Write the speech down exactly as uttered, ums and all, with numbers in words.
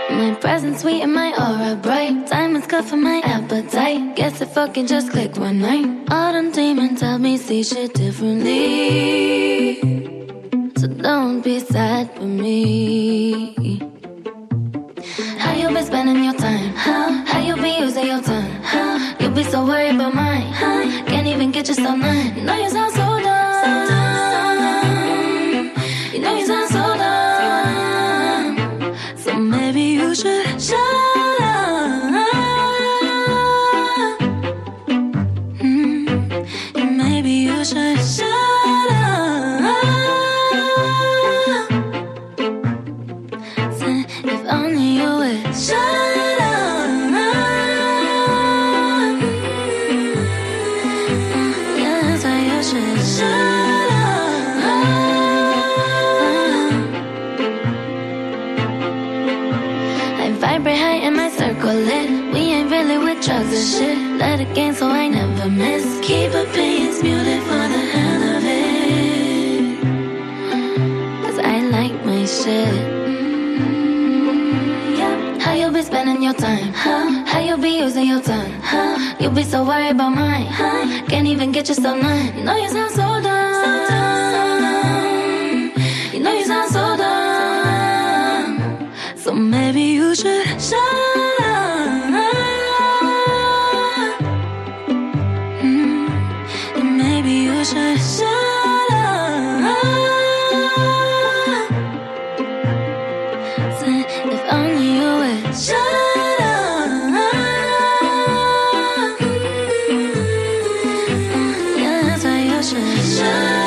My presence sweet and my aura bright. Diamonds cut for my appetite. Guess it fucking just clicked one night. All them demons help me see shit differently. So don't be sad for me. How you been spending your time? Huh? How you be using your time? Huh? You be so worried about mine. Huh? Can't even get yourself none. You know you sound so dumb. So dumb. You know you sound so dumb. So maybe you should shut up. Mm. Maybe you should shut up. So if only you would shut up. Yeah, that's why you should shut up. I vibrate high in my circle lit. We ain't really with drugs and shit. Let it gain so I never miss. Keep opinions muted for the hell of it. Cause I like my shit. Mm, yeah. How you be spending your time? Huh? How you be using your time? Huh? You be so worried about mine. Huh? Can't even get yourself none. You know you sound so dumb. So dumb. You know you sound so dumb. So maybe you should shut up. Mm, and maybe you should shut up. So if only you would shut up. Mm, yeah, that's why you should shut up.